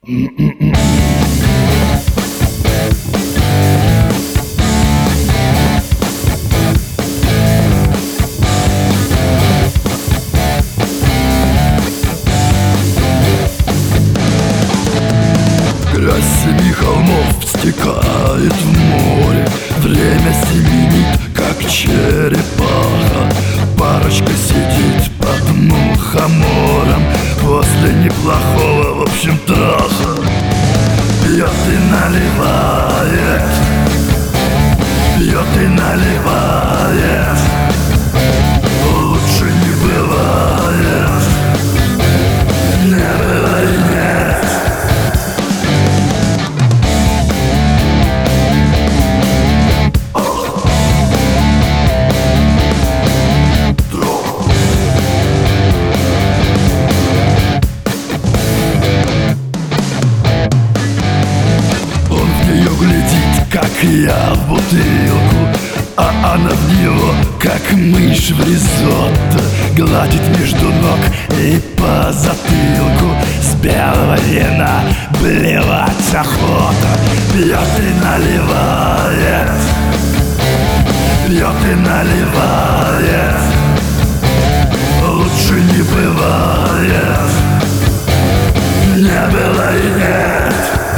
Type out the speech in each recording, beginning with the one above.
Грязь семи холмов стекает в море, время семенит, как черепаха. Парочка сидит под мухомором после неплохого, в общем, траха. Пьет и наливает, пьет и наливает, лучше не бывает, не было и нет. Как я в бутылку, а она в него, как мышь в ризотто. Гладит между ног и по затылку, с белого вина блевать охота. Пьет и наливает, пьет и наливает, лучше не бывает, не было и нет.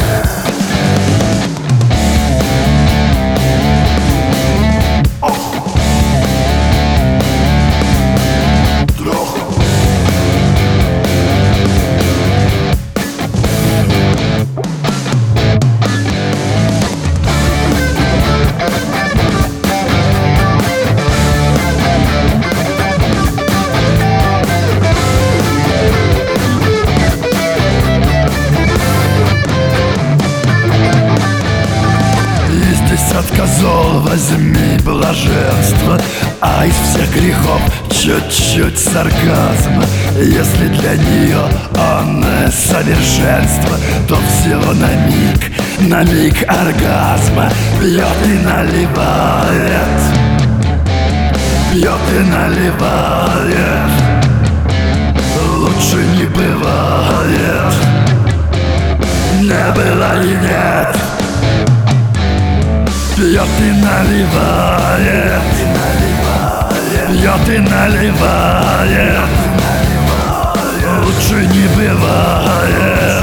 Десятка зол, возьми блаженство, а из всех грехов чуть-чуть сарказма. Если для нее он совершенство, то всего на миг оргазма. Пьет и наливает, пьет и наливает, лучше не бывает, не было и нет. Пьет и наливает, пьет и наливает, лучше не бывает.